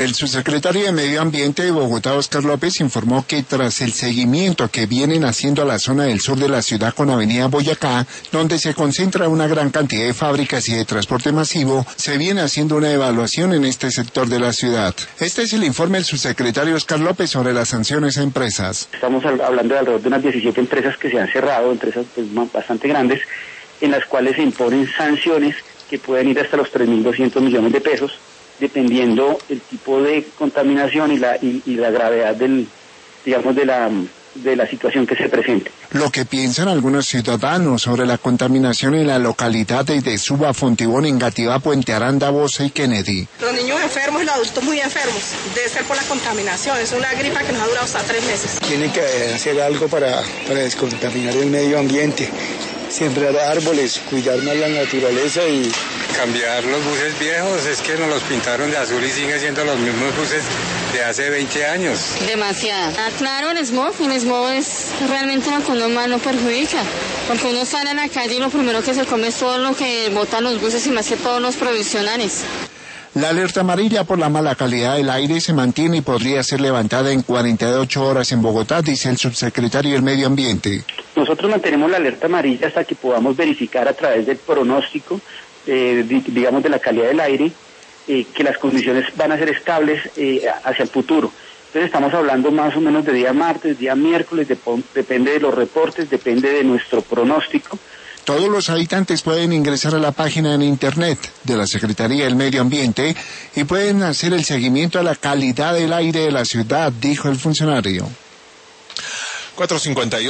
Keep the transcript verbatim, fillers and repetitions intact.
El subsecretario de Medio Ambiente de Bogotá, Oscar López, informó que tras el seguimiento que vienen haciendo a la zona del sur de la ciudad con Avenida Boyacá, donde se concentra una gran cantidad de fábricas y de transporte masivo, se viene haciendo una evaluación en este sector de la ciudad. Este es el informe del subsecretario Oscar López sobre las sanciones a empresas. Estamos hablando de alrededor de unas diecisiete empresas que se han cerrado, empresas pues, bastante grandes, en las cuales se imponen sanciones que pueden ir hasta los tres mil doscientos millones de pesos, dependiendo el tipo de contaminación y la y, y la gravedad del digamos de la de la situación que se presente. Lo que piensan algunos ciudadanos sobre la contaminación en la localidad de Suba, Fontibón, Engativá, Puente Aranda, Bosa y Kennedy. Los niños enfermos y los adultos muy enfermos, debe ser por la contaminación, es una gripa que nos ha durado hasta tres meses. Tiene que hacer algo para, para descontaminar el medio ambiente, sembrar árboles, cuidar más la naturaleza y cambiar los buses viejos. Es que nos los pintaron de azul y siguen siendo los mismos buses de hace veinte años. Demasiado. Ah, claro, el smog, el smog es realmente lo que uno más lo perjudica, porque uno sale a la calle y lo primero que se come es todo lo que botan los buses y más que todos los provisionales. La alerta amarilla por la mala calidad del aire se mantiene y podría ser levantada en cuarenta y ocho horas en Bogotá, dice el subsecretario del Medio Ambiente. Nosotros mantenemos la alerta amarilla hasta que podamos verificar a través del pronóstico, eh, digamos, de la calidad del aire, eh, que las condiciones van a ser estables eh, hacia el futuro. Entonces estamos hablando más o menos de día martes, día miércoles, de, depende de los reportes, depende de nuestro pronóstico. Todos los habitantes pueden ingresar a la página en internet de la Secretaría del Medio Ambiente y pueden hacer el seguimiento a la calidad del aire de la ciudad, dijo el funcionario. cuatro cincuenta y ocho